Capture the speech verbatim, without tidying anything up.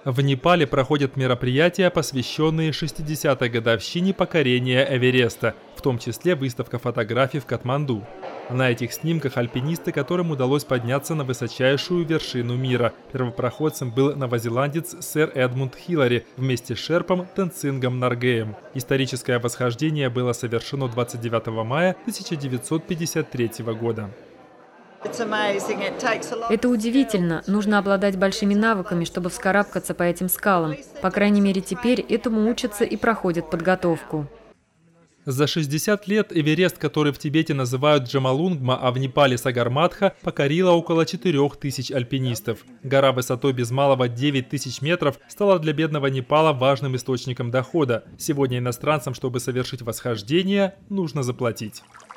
В Непале проходят мероприятия, посвященные шестидесятой годовщине покорения Эвереста, в том числе выставка фотографий в Катманду. На этих снимках альпинисты, которым удалось подняться на высочайшую вершину мира. Первопроходцем был новозеландец сэр Эдмунд Хиллари вместе с шерпом Тенцингом Наргеем. Историческое восхождение было совершено двадцать девятого мая тысяча девятьсот пятьдесят третьего года. Это удивительно. Нужно обладать большими навыками, чтобы вскарабкаться по этим скалам. По крайней мере, теперь этому учатся и проходят подготовку. За шестьдесят лет Эверест, который в Тибете называют Джомолунгма, а в Непале Сагарматха, покорило около четырёх тысяч альпинистов. Гора высотой без малого девять тысяч метров стала для бедного Непала важным источником дохода. Сегодня иностранцам, чтобы совершить восхождение, нужно заплатить.